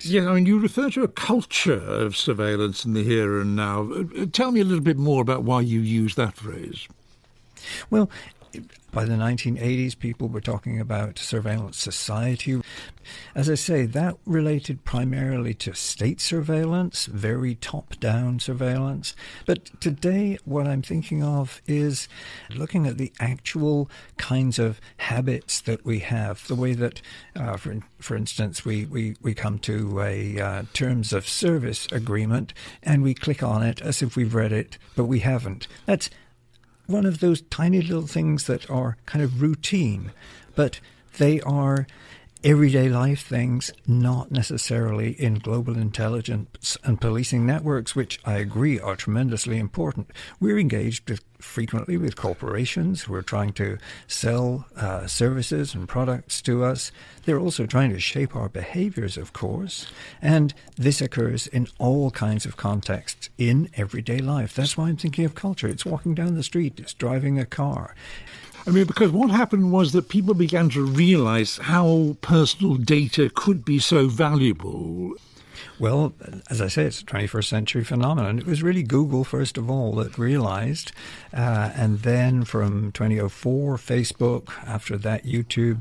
Yeah, I mean, you refer to a culture of surveillance in the here and now. Tell me a little bit more about why you use that phrase. Well, by the 1980s, people were talking about surveillance society. As I say, that related primarily to state surveillance, very top-down surveillance. But today, what I'm thinking of is looking at the actual kinds of habits that we have, the way that, for instance, we come to a terms of service agreement and we click on it as if we've read it, but we haven't. That's one of those tiny little things that are kind of routine, but they are everyday life things, not necessarily in global intelligence and policing networks, which I agree are tremendously important. We're engaged frequently with corporations who are trying to sell services and products to us. They're also trying to shape our behaviors, of course, and this occurs in all kinds of contexts in everyday life. That's why I'm thinking of culture. It's walking down the street, it's driving a car. I mean, because what happened was that people began to realize how personal data could be so valuable. Well, as I say, it's a 21st century phenomenon. It was really Google, first of all, that realized, and then from 2004, Facebook, after that YouTube,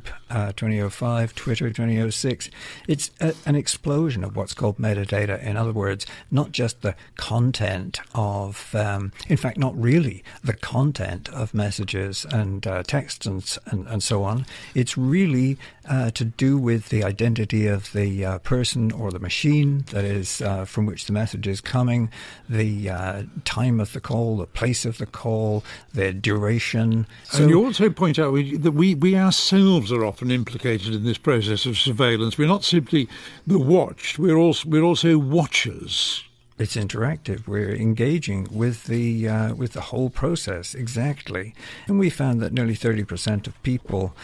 2005, Twitter, 2006, it's an explosion of what's called metadata. In other words, not just the content of, in fact, not really the content of messages and texts and so on. It's really to do with the identity of the person or the machine that is from which the message is coming, the time of the call, the place of the call, the duration. And you also point out that we ourselves are often implicated in this process of surveillance. We're not simply the watched, we're also watchers. It's interactive. We're engaging with the whole process, exactly. And we found that nearly 30% of people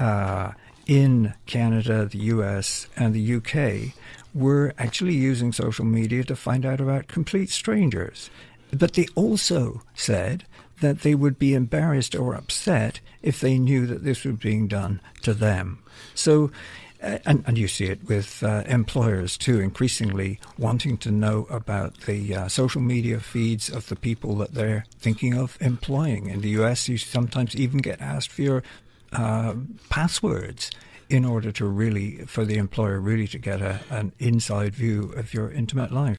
in Canada, the US, and the UK were actually using social media to find out about complete strangers. But they also said that they would be embarrassed or upset if they knew that this was being done to them. So, and you see it with employers too, increasingly wanting to know about the social media feeds of the people that they're thinking of employing. In the US, you sometimes even get asked for your passwords in order to for the employer really to get an inside view of your intimate life.